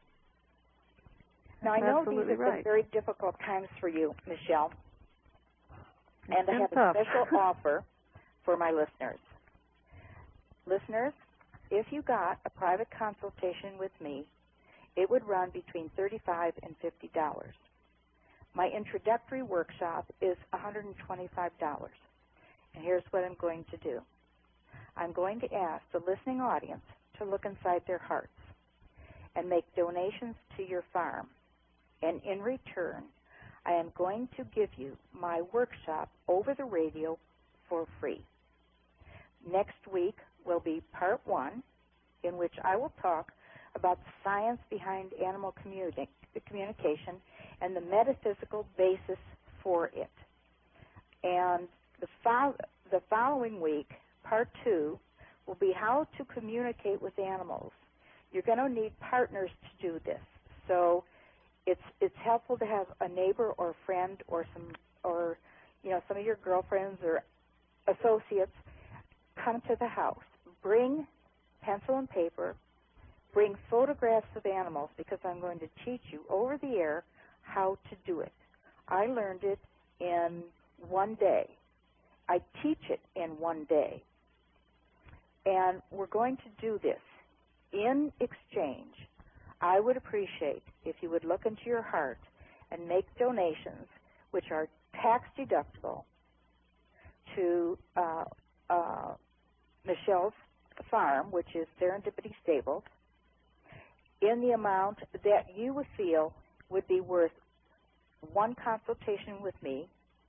Now, I know Absolutely these have right. been very difficult times for you, Michelle, it's and I have tough. a special offer for my listeners. Listeners, if you got a private consultation with me, it would run between thirty-five dollars and fifty dollars. My introductory workshop is one hundred twenty-five dollars. And here's what I'm going to do. I'm going to ask the listening audience to look inside their hearts and make donations to your farm. And in return, I am going to give you my workshop over the radio for free. Next week will be part one, in which I will talk about the science behind animal communi- communication and the metaphysical basis for it. And the, fo- the following week, part two, will be how to communicate with animals. You're going to need partners to do this. So it's it's helpful to have a neighbor or a friend or some or you know some of your girlfriends or associates come to the house. Bring pencil and paper. Bring photographs of animals, because I'm going to teach you over the air how to do it. I learned it in one day. I teach it in one day. And we're going to do this. In exchange, I would appreciate if you would look into your heart and make donations, which are tax deductible, to uh, uh, Michelle's farm, which is Serendipity Stables, in the amount that you would feel would be worth one consultation with me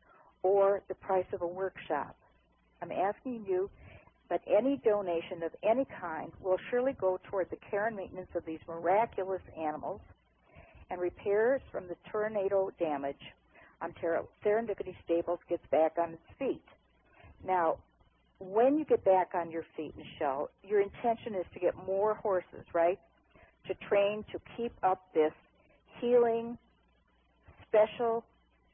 or the price of a workshop. I'm asking you, but any donation of any kind will surely go toward the care and maintenance of these miraculous animals and repairs from the tornado damage until Serendipity Stables gets back on its feet. Now, when you get back on your feet, Michelle, your intention is to get more horses, right? To train to keep up this healing, special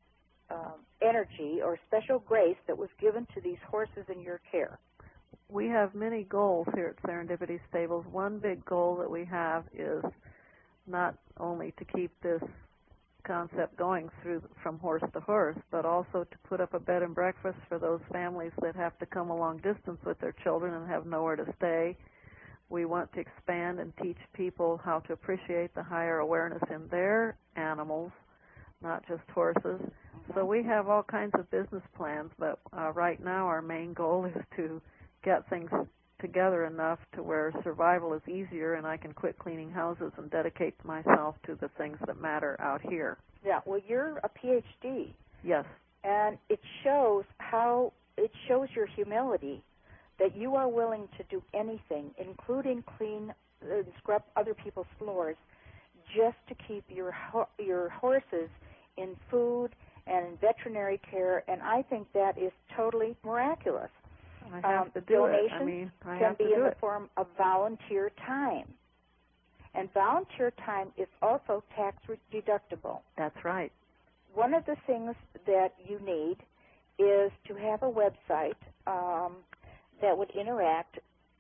um, energy or special grace that was given to these horses in your care. We have many goals here at Serendipity Stables. One big goal that we have is not only to keep this concept going through from horse to horse, but also to put up a bed and breakfast for those families that have to come a long distance with their children and have nowhere to stay. We want to expand and teach people how to appreciate the higher awareness in their animals, not just horses. Mm-hmm. So we have all kinds of business plans, but uh, right now our main goal is to get things together enough to where survival is easier and I can quit cleaning houses and dedicate myself to the things that matter out here. Yeah, well, you're a P H D. Yes. And it shows how, it shows your humility, that you are willing to do anything, including clean and uh, scrub other people's floors, just to keep your ho- your horses in food and in veterinary care, and I think that is totally miraculous. I have um, to do donations it. I mean, I can have be to do in the it. form of volunteer time. And volunteer time is also tax deductible. That's right. One of the things that you need is to have a website um, that would interact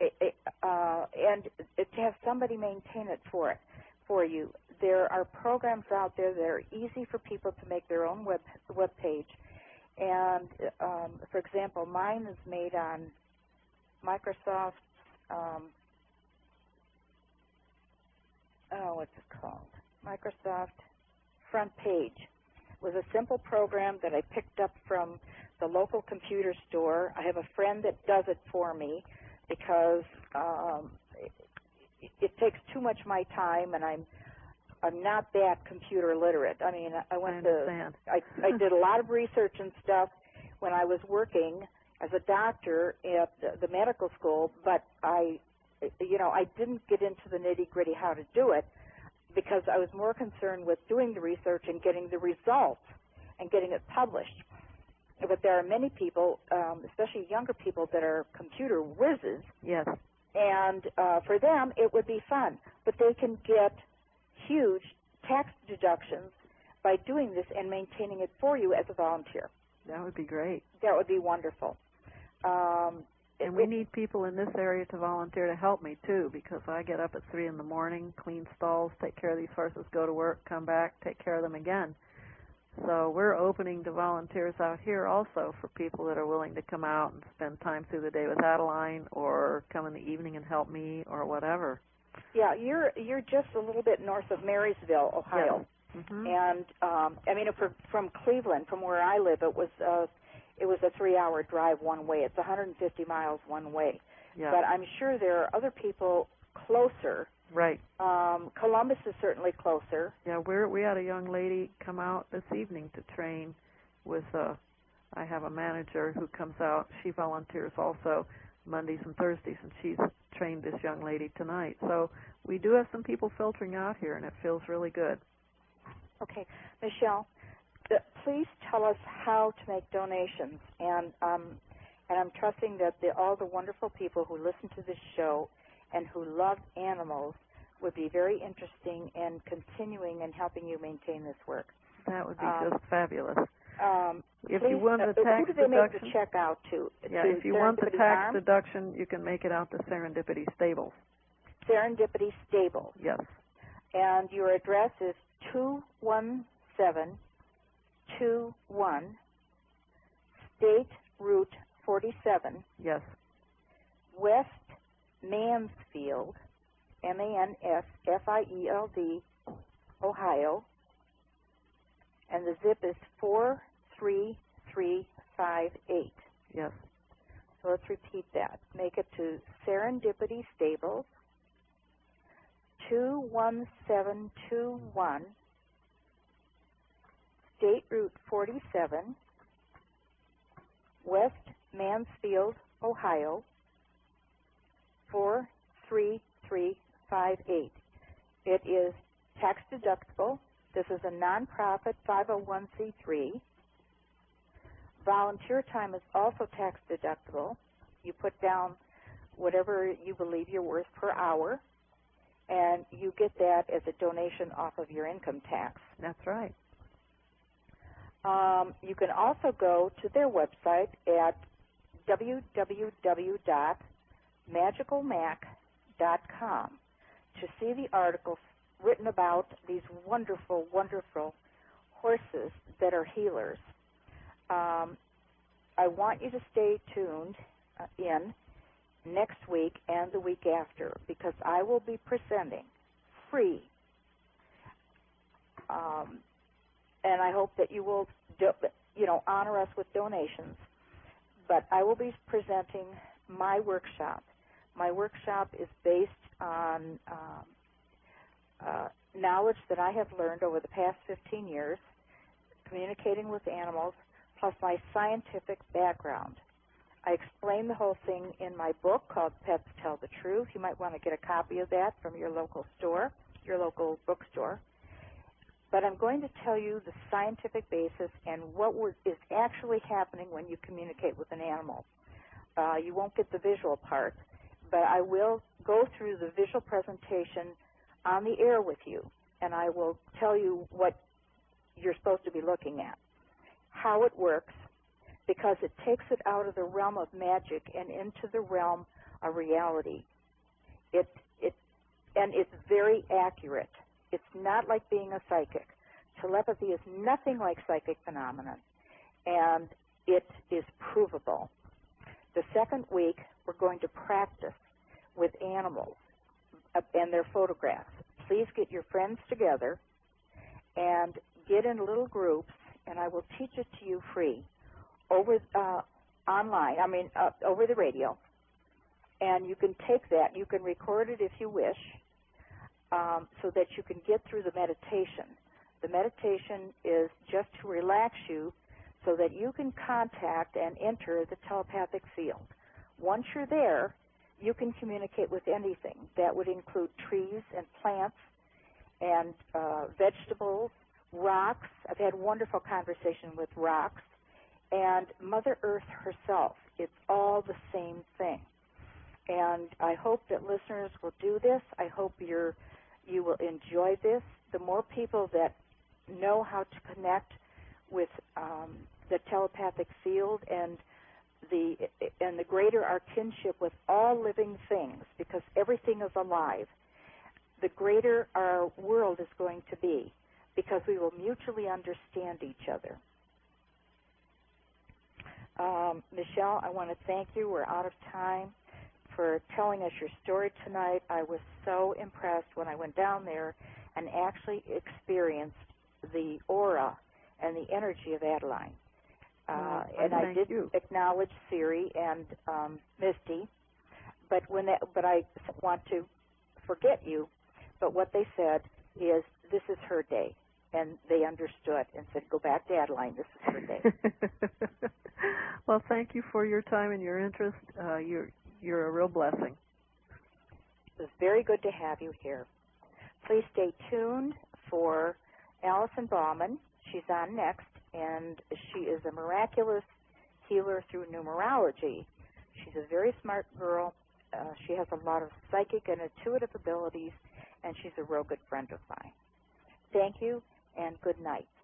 uh, and to have somebody maintain it for it for you. There are programs out there that are easy for people to make their own web web page. And, um, for example, mine is made on Microsoft, um, oh, what's it called? Microsoft Front Page. It was a simple program that I picked up from the local computer store. I have a friend that does it for me because um, it, it takes too much of my time, and I'm I'm not that computer literate. I mean, I went I to I, I did a lot of research and stuff when I was working as a doctor at the, the medical school, but I, you know, I didn't get into the nitty-gritty how to do it because I was more concerned with doing the research and getting the results and getting it published. But there are many people, um, especially younger people, that are computer whizzes. Yes. And uh, for them, it would be fun. But they can get huge tax deductions by doing this and maintaining it for you as a volunteer. That would be great. That would be wonderful. Um, and we it, need people in this area to volunteer to help me, too, because I get up at three in the morning, clean stalls, take care of these horses, go to work, come back, take care of them again. So we're opening to volunteers out here also for people that are willing to come out and spend time through the day with Adeline or come in the evening and help me or whatever. Yeah, you're you're just a little bit north of Marysville, Ohio. Yes. Mm-hmm. And um, I mean, for, from Cleveland, from where I live, it was uh, it was a three-hour drive one way. It's one hundred fifty miles one way. Yeah. But I'm sure there are other people closer. Right. Um, Columbus is certainly closer. Yeah, we're we had a young lady come out this evening to train with. Uh, I have a manager who comes out. She volunteers also Mondays and Thursdays, and she's trained this young lady tonight. So we do have some people filtering out here, and it feels really good. Okay, Michelle, the, please tell us how to make donations, and um, and I'm trusting that the, all the wonderful people who listen to this show and who love animals would be very interesting in continuing and helping you maintain this work. That would be um, just fabulous. Um, if please, you want the uh, tax who do they deduction, make the check out to? Yeah, to if you want the tax Farm? deduction, you can make it out to Serendipity Stables. Serendipity Stables. Yes. And your address is two one seven two one State Route forty-seven. Yes. West Mansfield, M A N S F I E L D, Ohio. And the zip is four three three five eight. Yes. So let's repeat that. Make it to Serendipity Stables, two one seven two one, State Route forty-seven, West Mansfield, Ohio, four three three five eight. It is tax deductible. This is a nonprofit five oh one c three. Volunteer time is also tax deductible. You put down whatever you believe you're worth per hour, and you get that as a donation off of your income tax. That's right. Um, you can also go to their website at w w w dot magical mac dot com to see the articles written about these wonderful, wonderful horses that are healers. Um, I want you to stay tuned uh, in next week and the week after, because I will be presenting free, um, and I hope that you will, do, you know, honor us with donations. But I will be presenting my workshop. My workshop is based on um, uh, knowledge that I have learned over the past fifteen years, communicating with animals, plus my scientific background. I explain the whole thing in my book called Pets Tell the Truth. You might want to get a copy of that from your local store, your local bookstore. But I'm going to tell you the scientific basis and what is actually happening when you communicate with an animal. Uh, you won't get the visual part, but I will go through the visual presentation on the air with you, and I will tell you what you're supposed to be looking at, how it works, because it takes it out of the realm of magic and into the realm of reality. It, it, and it's very accurate. It's not like being a psychic. Telepathy is nothing like psychic phenomenon, and it is provable. The second week, we're going to practice with animals and their photographs. Please get your friends together and get in little groups, and I will teach it to you free over uh, online, I mean, uh, over the radio. And you can take that, you can record it if you wish, um, so that you can get through the meditation. The meditation is just to relax you so that you can contact and enter the telepathic field. Once you're there, you can communicate with anything. That would include trees and plants and uh, vegetables, rocks. I've had wonderful conversation with rocks, and Mother Earth herself. It's all the same thing. And I hope that listeners will do this. I hope you're, you will enjoy this. The more people that know how to connect with um, the telepathic field and the and the greater our kinship with all living things, because everything is alive, the greater our world is going to be, because we will mutually understand each other. Um, Michelle, I want to thank you. We're out of time, for telling us your story tonight. I was so impressed when I went down there and actually experienced the aura and the energy of Adeline. Uh, oh, and I did you. acknowledge Siri and um, Misty, but when that, but I want to forget you. But what they said is, this is her day, and they understood and said, go back to Adeline. This is her day. Well, thank you for your time and your interest. Uh, you're you're a real blessing. It was very good to have you here. Please stay tuned for Alison Bauman. She's on next, and she is a miraculous healer through numerology. She's a very smart girl. Uh, she has a lot of psychic and intuitive abilities, and she's a real good friend of mine. Thank you, and good night.